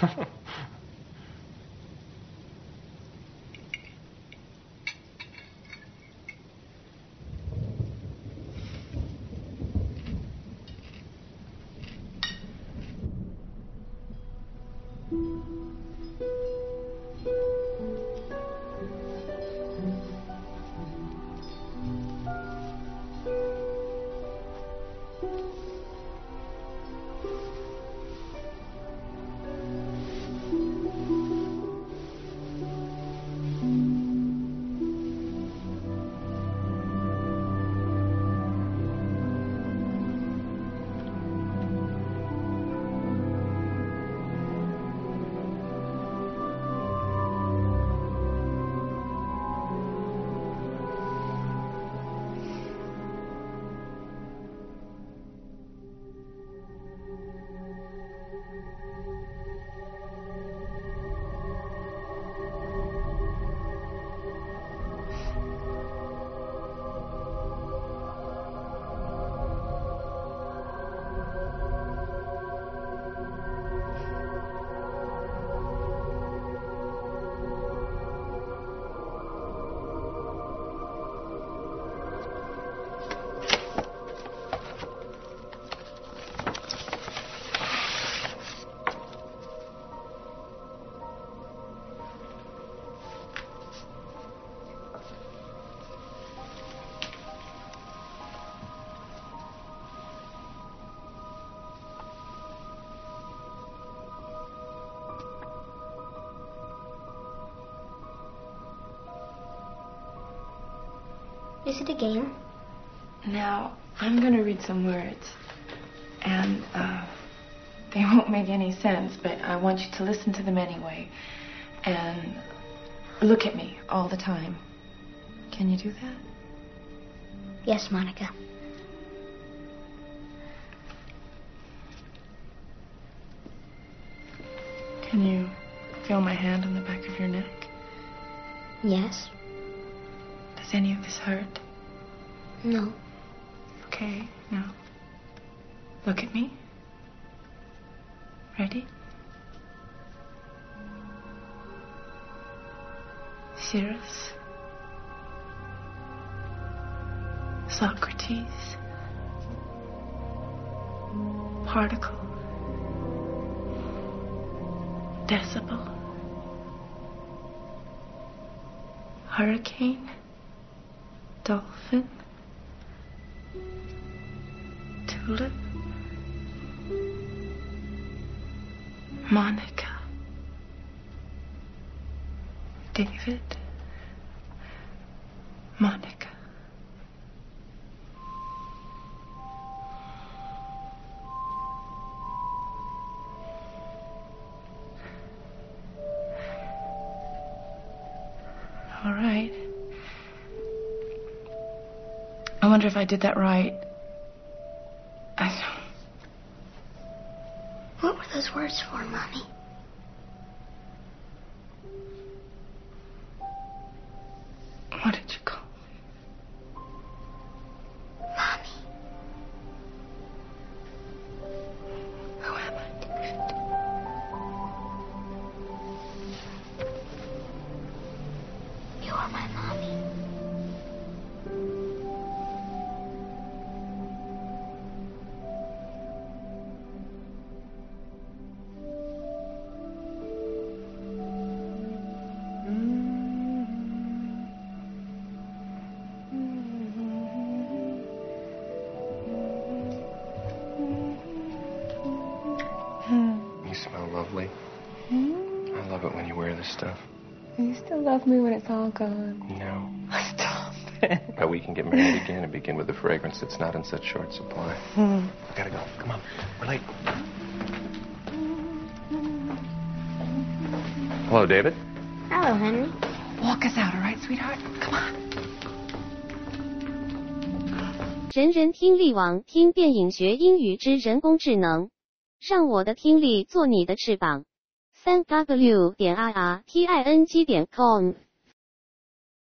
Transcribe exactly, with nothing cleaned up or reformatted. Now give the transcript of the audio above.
Is it a game? Now, I'm going to read some words. And, uh, they won't make any sense, but I want you to listen to them anyway. And look at me all the time. Can you do that? Yes, Monica. Can you feel my hand on the back of your neck? Yes. Does any of this hurt? No. Okay, now, look at me. Ready? Cirrus. Socrates. Particle. Decibel. Hurricane. Dolphin. Tulip. Monica. David. Monica. All right. I wonder if I did that right. I... What were those words for, Mommy? What did you call me? Mommy. Who am I, David? You are my mommy. You smell lovely. Hmm? I love it when you wear this stuff. You still love me when it's all gone. No. Stop it. But we can get married again and begin with a fragrance that's not in such short supply. Hmm. We gotta go. Come on. We're late. Hello, David. Hello, Henry. Walk us out, all right, sweetheart? Come on. 人人听力网，听电影学英语之人工智能，让我的听力做你的翅膀。三 w 点 i r t i n g 点 com